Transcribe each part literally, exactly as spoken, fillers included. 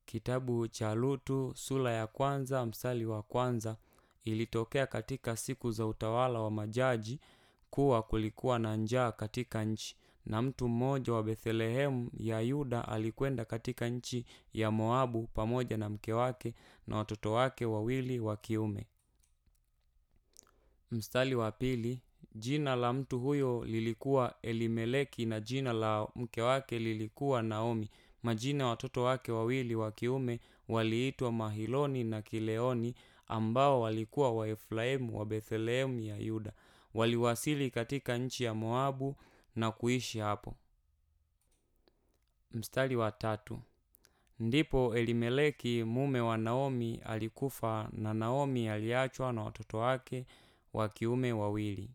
Kitabu cha Lutu sura ya kwanza mstari wa kwanza. Ilitokea katika siku za utawala wa majaji kuwa kulikuwa na njaa katika nchi, na mtu mmoja wa Bethlehemu ya Yuda alikwenda katika nchi ya Moabu pamoja na mke wake na watoto wake wawili wa kiume. Mstari wa pili. Jina la mtu huyo lilikuwa Elimeleki na jina la mke wake lilikuwa Naomi. Majina ya watoto wake wawili wa kiume waliitwa Mahiloni na Kileoni, ambao walikuwa Waefraimu wa Bethlehemu ya Yuda. Waliwasili katika nchi ya Moabu na kuishi hapo. Mstari wa tatu. Ndipo Elimeleki mume wa Naomi alikufa, na Naomi aliachwa na watoto wake wa kiume wawili.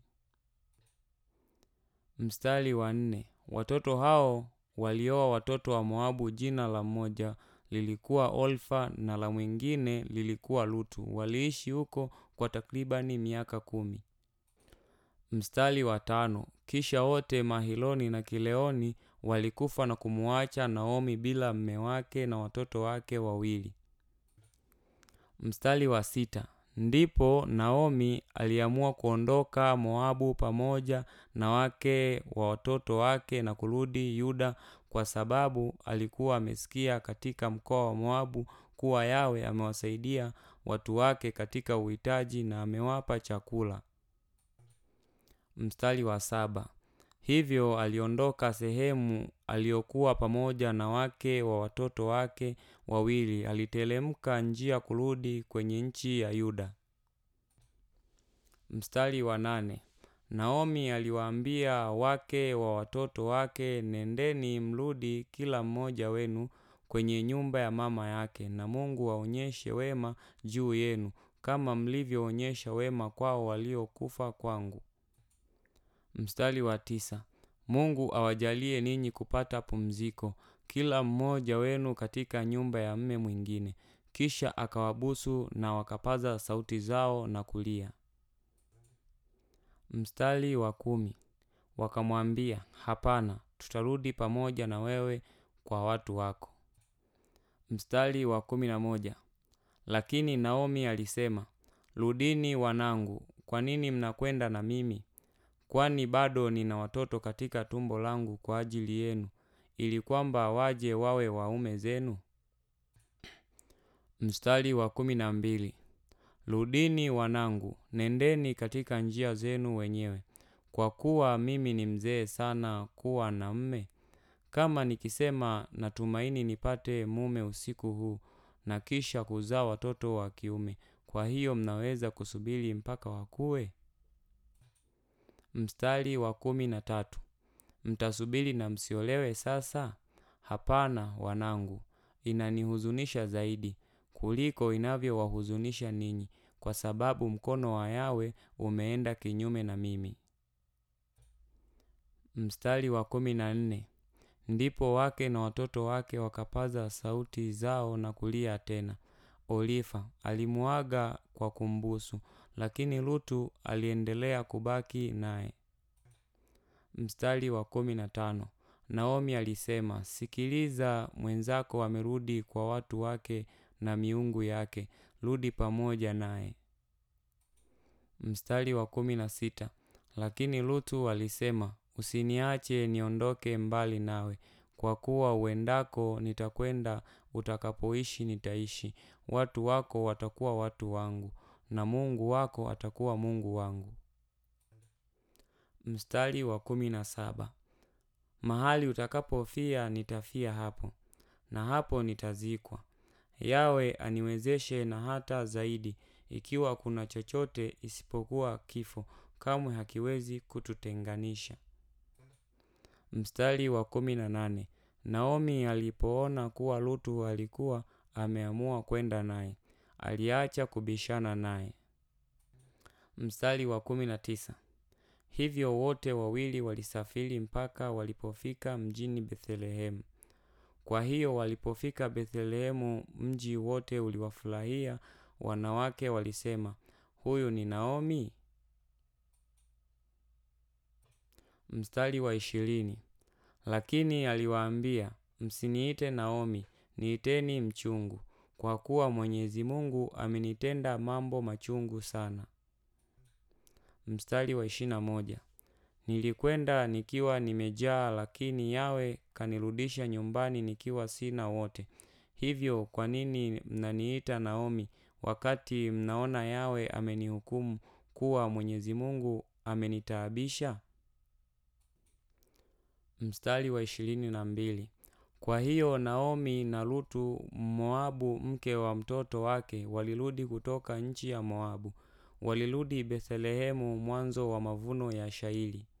Mstari wa nne. Watoto hao walioa watoto wa Moabu. Jina la mmoja lilikuwa Olfa na la mwingine lilikuwa Lutu. Waliishi huko kwa takribani miaka kumi. Mstari wa tano. Kisha wote Mahiloni na Kileoni walikufa na kumuacha Naomi bila mme wake na watoto wake wawili. Mstari wa sita. Ndipo Naomi aliamua kuondoka Moabu pamoja na wake wa watoto wake na kurudi Yuda, kwa sababu alikuwa amesikia katika mkoa wa Moabu kuwa Yawe amewasaidia watu wake katika uhitaji na amewapa chakula. Mstari wa saba. Hivyo aliondoka sehemu aliyokuwa pamoja na wake wa watoto wake wawili, alitelemka njia kurudi kwenye nchi ya Yuda. Mstari wa nane. Naomi aliwaambia wake wa watoto wake, nendeni mrudi kila mmoja wenu kwenye nyumba ya mama yake, na Mungu aonyeshe wema juu yenu kama mlivyoonyesha wema kwao waliokufa kwangu. Mstari wa tisa. Mungu awajalie ninyi kupata pumziko kila mmoja wenu katika nyumba ya mme mwingine. Kisha akawabusu na wakapaza sauti zao na kulia. Mstari wa kumi. Wakamwambia, hapana, tutarudi pamoja na wewe kwa watu wako. Mstari wa kumi na moja. Lakini Naomi alisema, rudini wanangu, kwa nini mnakwenda na mimi? Kwani bado nina watoto katika tumbo langu kwa ajili yenu, ili kwamba waje wawe waume zenu. Mstari wa kumi na mbili. Rudini wanangu, nendeni katika njia zenu wenyewe, kwa kuwa mimi ni mzee sana kuwa na mme. Kama nikisema natumaini nipate mume usiku huu na kisha kuzaa watoto wa kiume, kwa hiyo mnaweza kusubiri mpaka wakue? Mstari wa kumi na tatu. Mtasubiri na msiolewe sasa? Hapana wanangu, inanihuzunisha zaidi kuliko inavyowahuzunisha ninyi, kwa sababu mkono wa Yawe umeenda kinyume na mimi. Mstari wa kumi na nne. Ndipo wake na watoto wake wakapaza sauti zao na kulia tena. Olifa alimuaga kwa kumbusu, lakini Lutu aliendelea kubaki naye. Mstari wa kumi na tano. Naomi alisema, sikiliza, mwenzako amerudi kwa watu wake na miungu yake, rudi pamoja naye. Mstari wa kumi na sita. Lakini Lutu alisema, usiniache niondoke mbali nawe, kwa kuwa uendako nitakwenda, utakapoishi nitaishi, watu wako watakuwa watu wangu, na Mungu wako atakuwa Mungu wangu. Mstari wa kumi na saba. Mahali utakapofia nitafia hapo, na hapo nitazikwa. Yawe aniwezeshe na hata zaidi, ikiwa kuna chochote isipokuwa kifo, kamwe hakiwezi kututenganisha. Mstari wa kumi na nane. Naomi alipoona kuwa Lutu alikuwa ameamua kwenda naye, aliacha kubishana naye. Mstari wa kumi na tisa. Hivyo wote wawili walisafiri mpaka walipofika mjini Bethlehemu. Kwa hiyo walipofika Bethlehemu, mji wote uliwafurahia. Wanawake walisema, huyu ni Naomi? Mstari wa ishirini. Lakini aliwaambia, msiniite Naomi, niiteni mchungu, kwa kuwa Mwenyezi Mungu amenitenda mambo machungu sana. Mstari wa ishirini na moja. Nilikwenda nikiwa nimejaa, lakini Yawe kanirudisha nyumbani nikiwa sina wote. Hivyo kwa nini mnaniita Naomi, wakati mnaona Yawe amenihukumu kuwa Mwenyezi Mungu amenitaabisha? Mstari wa ishirini na mbili. Kwa hiyo Naomi na Ruthu Moabu, mke wa mtoto wake, walirudi kutoka nchi ya Moabu. Walirudi Bethlehemu mwanzo wa mavuno ya shayiri.